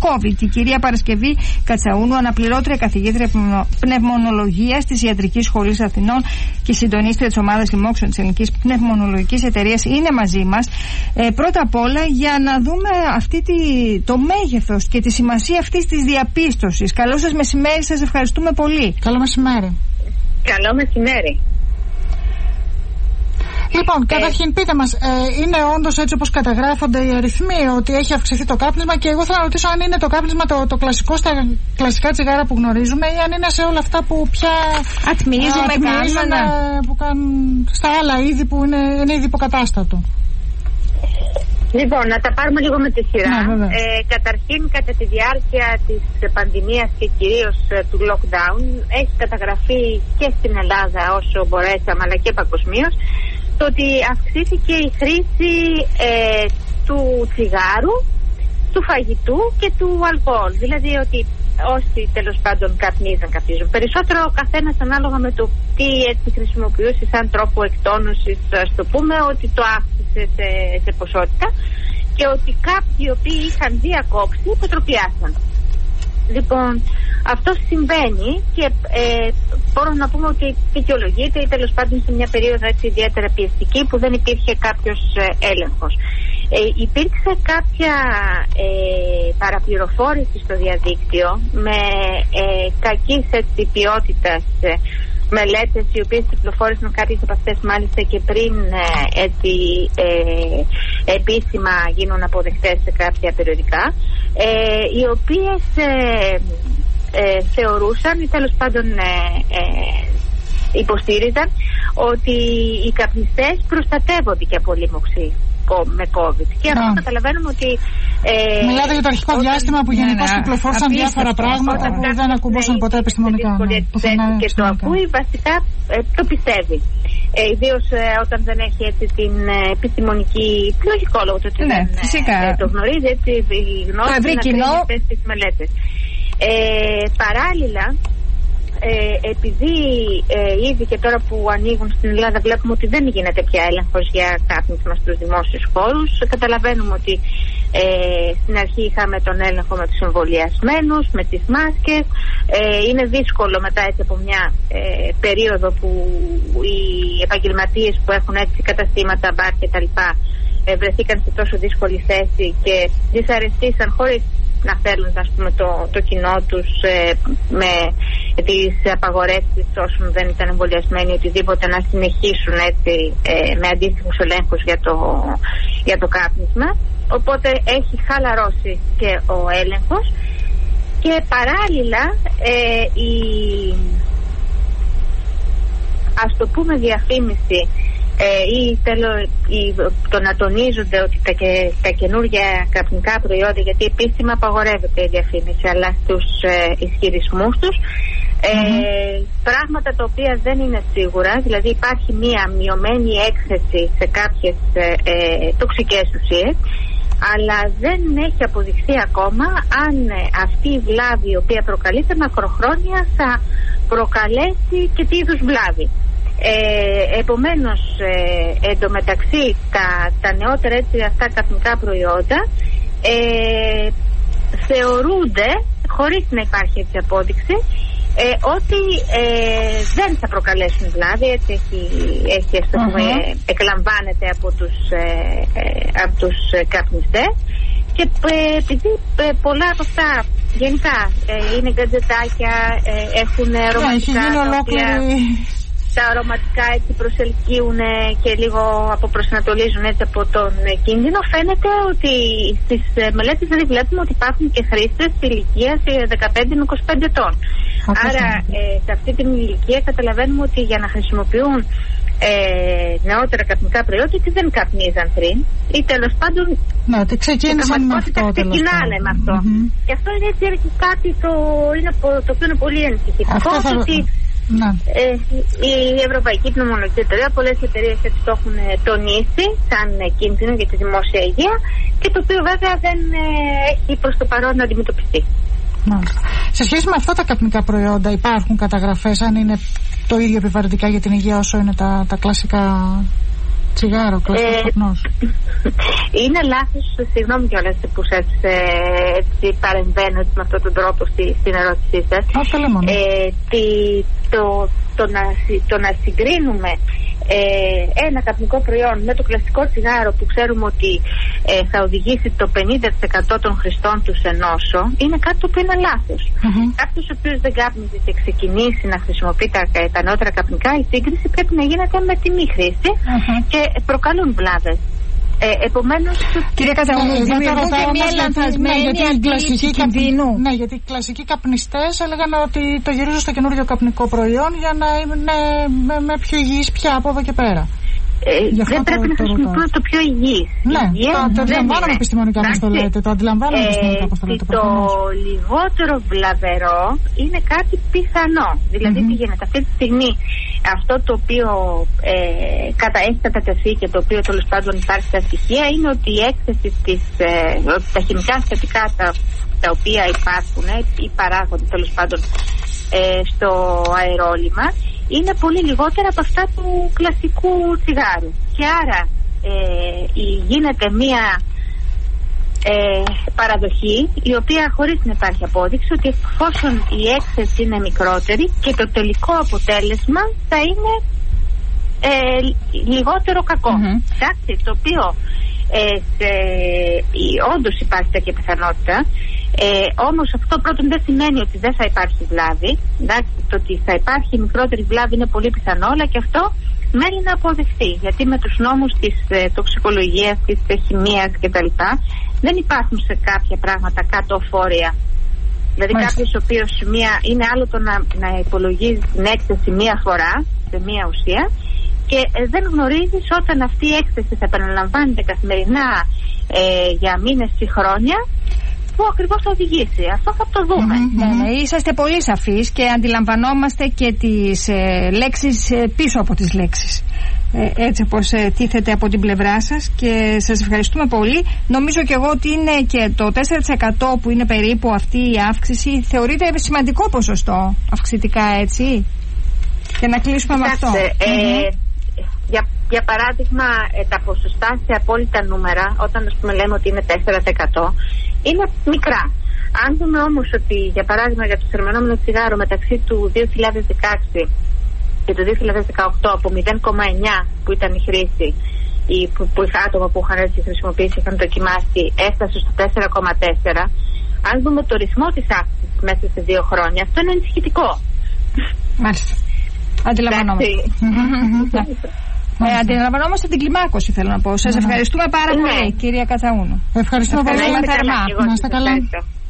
COVID. Η κυρία Παρασκευή Κατσαούνου, αναπληρώτρια καθηγήτρια πνευμονολογίας της Ιατρικής Σχολής Αθηνών και συντονίστρια της ομάδας λοιμόξεων της Ελληνικής Πνευμονολογικής Εταιρείας, είναι μαζί μας. Πρώτα απ' όλα για να δούμε το μέγεθος και τη σημασία αυτής της διαπίστωσης. Καλό σας μεσημέρι, σας ευχαριστούμε πολύ. Καλό μεσημέρι. Καλό μεσημέρι. Λοιπόν, καταρχήν πείτε μας, είναι όντως έτσι όπως καταγράφονται οι αριθμοί, ότι έχει αυξηθεί το κάπνισμα, και εγώ θέλω να ρωτήσω αν είναι το κάπνισμα το κλασικό στα κλασικά τσιγάρα που γνωρίζουμε, ή αν είναι σε όλα αυτά που πια ατμίζουμε που κάνουν στα άλλα είδη που είναι είδη υποκατάστατο. Λοιπόν, να τα πάρουμε λίγο με τη σειρά. Καταρχήν, κατά τη διάρκεια της πανδημίας και κυρίως του lockdown, έχει καταγραφεί και στην Ελλάδα όσο μπορέσαμε, αλλά και παγκοσμίως, το ότι αυξήθηκε η χρήση του τσιγάρου, του φαγητού και του αλκοόλ. Δηλαδή ότι όσοι τέλος πάντων καπνίζουν περισσότερο, ο καθένας ανάλογα με το τι έτσι χρησιμοποιούσε σαν τρόπο εκτόνωσης, ας το πούμε, ότι το αύξησε σε ποσότητα, και ότι κάποιοι οι οποίοι είχαν διακόψει υποτροπιάσαν. Λοιπόν, αυτό συμβαίνει και μπορώ να πούμε ότι δικαιολογείται ή τέλος πάντων σε μια περίοδο έτσι ιδιαίτερα πιεστική που δεν υπήρχε κάποιος έλεγχος. Υπήρξε κάποια παραπληροφόρηση στο διαδίκτυο με κακής ποιότητας μελέτες, οι οποίες κυκλοφόρησαν κάποιες από αυτές μάλιστα και πριν επίσημα γίνουν αποδεκτές σε κάποια περιοδικά, οι οποίες θεωρούσαν ή τέλος πάντων υποστήριζαν ότι οι καπνιστές προστατεύονται και από λίμωξη με COVID. Και αυτό καταλαβαίνουμε ότι μιλάτε για το αρχικό διάστημα που γενικώς κυκλοφόρησαν διάφορα πράγματα που δεν ακουμπούσαν ποτέ επιστημονικά. Και το ακούει, βασικά το πιστεύει. Ιδίως όταν δεν έχει έτσι την επιστημονική, λογικό λόγο το ότι δεν το γνωρίζει, έτσι η γνώση να κρίνει αυτές τις μελέτες. Παράλληλα, επειδή ήδη και τώρα που ανοίγουν στην Ελλάδα βλέπουμε ότι δεν γίνεται πια έλεγχος για κάπνισμα στους δημόσιους χώρους. Καταλαβαίνουμε ότι στην αρχή είχαμε τον έλεγχο με τους εμβολιασμένους, με τις μάσκες. Είναι δύσκολο μετά έτσι από μια περίοδο που οι επαγγελματίες που έχουν έτσι καταστήματα, μπαρ και τα λοιπά βρεθήκαν σε τόσο δύσκολη θέση και δυσαρεστήσαν χωρίς να θέλουν, ας πούμε, το κοινό τους με τις απαγορεύσεις όσων δεν ήταν εμβολιασμένοι, οτιδήποτε, να συνεχίσουν έτσι με αντίστοιχους ελέγχους για το κάπνισμα. Οπότε έχει χαλαρώσει και ο έλεγχος, και παράλληλα ας το πούμε διαφήμιση ή το να τονίζονται ότι τα καινούργια καπνικά προϊόντα, γιατί επίσημα απαγορεύεται η διαφήμιση, αλλά στους ισχυρισμούς τους πράγματα τα οποία δεν είναι σίγουρα, δηλαδή υπάρχει μία μειωμένη έκθεση σε κάποιες τοξικές ουσίες, αλλά δεν έχει αποδειχθεί ακόμα αν αυτή η βλάβη η οποία προκαλείται μακροχρόνια θα προκαλέσει και τι είδους βλάβη. Επομένως, εντωμεταξύ τα νεότερα έτσι αυτά καπνικά προϊόντα θεωρούνται, χωρίς να υπάρχει έτσι απόδειξη, ότι δεν θα προκαλέσουν βλάβη, έτσι έχει ας το πούμε, εκλαμβάνεται από τους καπνιστές, και επειδή πολλά από αυτά γενικά είναι γκατζετάκια, έχουν αρωματικά, τα αρωματικά έτσι προσελκύουν και λίγο αποπροσανατολίζουν έτσι από τον κίνδυνο. Φαίνεται ότι στις μελέτες δεν βλέπουμε ότι υπάρχουν και χρήστες ηλικίας 15 με 25 ετών. Άρα σε αυτή την ηλικία καταλαβαίνουμε ότι για να χρησιμοποιούν νεότερα καπνικά προϊόντα και δεν καπνίζαν πριν, ή τέλος πάντων ξεκίνησαν με αυτό. Ξεκινάνε με αυτό. Και αυτό είναι έτσι κάτι το οποίο είναι πολύ ανησυχητικό. Η Ευρωπαϊκή Πνευμονολογική Εταιρεία, πολλές εταιρείες έτσι το έχουν τονίσει σαν κίνδυνο για τη δημόσια υγεία, και το οποίο βέβαια δεν έχει προς το παρόν να αντιμετωπιστεί. Σε σχέση με αυτά τα καπνικά προϊόντα υπάρχουν καταγραφές αν είναι το ίδιο επιβαρυντικά για την υγεία όσο είναι τα κλασικά τσιγάρο, κλασικός καπνός. Είναι λάθος, συγγνώμη κιόλας που σας παρεμβαίνω με αυτόν τον τρόπο στην ερώτησή σας. Το να συγκρίνουμε ένα καπνικό προϊόν με το κλασικό τσιγάρο που ξέρουμε ότι θα οδηγήσει το 50% των χρηστών του σε νόσο, είναι κάτι το οποίο είναι λάθος. Κάποιος ο οποίος δεν κάπνιζε και ξεκινήσει να χρησιμοποιεί τα νεότερα καπνικά, η σύγκριση πρέπει να γίνεται με τη μη χρήση και προκαλούν βλάβες. Επομένως, κυρία Κατσαούνου, δημιουργούνται μια λανθασμένη αντίληψη κινδύνου. Ναι, γιατί οι κλασικοί καπνιστές έλεγαν ότι το γυρίζουν στο καινούριο καπνικό προϊόν για να είναι με πιο υγιής πια από εδώ και πέρα. Δεν πρέπει να χρησιμοποιούμε το πιο υγιής. Ναι, το αντιλαμβάνομαι επιστημονικά όπως το λέτε. Το λιγότερο βλαβερό είναι κάτι πιθανό. Δηλαδή τι γίνεται αυτή τη στιγμή. Αυτό το οποίο έχει κατατεθεί και το οποίο τέλος πάντων υπάρχει στα στοιχεία είναι ότι η έκθεση τα χημικά συστατικά τα οποία υπάρχουν ή παράγονται τέλος πάντων στο αερόλυμα είναι πολύ λιγότερα από αυτά του κλασικού τσιγάρου. Και άρα γίνεται μία παραδοχή η οποία χωρίς να υπάρχει απόδειξη ότι εφόσον η έκθεση είναι μικρότερη και το τελικό αποτέλεσμα θα είναι λιγότερο κακό. Εντάξει, το οποίο όντως υπάρχει τέτοια πιθανότητα, όμως αυτό πρώτον δεν σημαίνει ότι δεν θα υπάρχει βλάβη. Εντάξει, το ότι θα υπάρχει μικρότερη βλάβη είναι πολύ πιθανό, αλλά και αυτό μένει να αποδεχθεί, γιατί με τους νόμους της τοξικολογίας, της χημείας κτλ. Δεν υπάρχουν σε κάποια πράγματα κάτω φόρια. Δηλαδή κάποιος ο οποίος είναι άλλο το να υπολογίζει την έκθεση μία φορά σε μία ουσία και δεν γνωρίζεις όταν αυτή η έκθεση θα επαναλαμβάνεται καθημερινά για μήνες ή χρόνια που ακριβώς θα οδηγήσει. Αυτό θα το δούμε. Ναι, είσαστε πολύ σαφείς και αντιλαμβανόμαστε και τις λέξεις πίσω από τις λέξεις. Έτσι όπως τίθεται από την πλευρά σας και σας ευχαριστούμε πολύ. Νομίζω και εγώ ότι είναι και το 4% που είναι περίπου αυτή η αύξηση θεωρείται σημαντικό ποσοστό αυξητικά, έτσι, και να κλείσουμε με αυτό. Για παράδειγμα, τα ποσοστά σε απόλυτα νούμερα, όταν ας πούμε λέμε ότι είναι 4%, είναι μικρά. Αν δούμε όμως ότι, για παράδειγμα, για το θερμαινόμενο τσιγάρο μεταξύ του 2016 και το 2018 από 0,9 που ήταν η χρήση, που είχα άτομα που είχαν έτσι χρησιμοποιήσει, είχαν δοκιμάσει, έφτασε στο 4,4. Αν δούμε το ρυθμό της αύξησης μέσα σε 2 χρόνια, αυτό είναι ενισχυτικό. Μάλιστα. Αντιλαμβανόμαστε. Αντιλαμβανόμαστε την κλιμάκωση, θέλω να πω. Σας ευχαριστούμε πάρα πολύ, κυρία Κατσαούνου. Ευχαριστούμε πολύ. Να είστε καλά.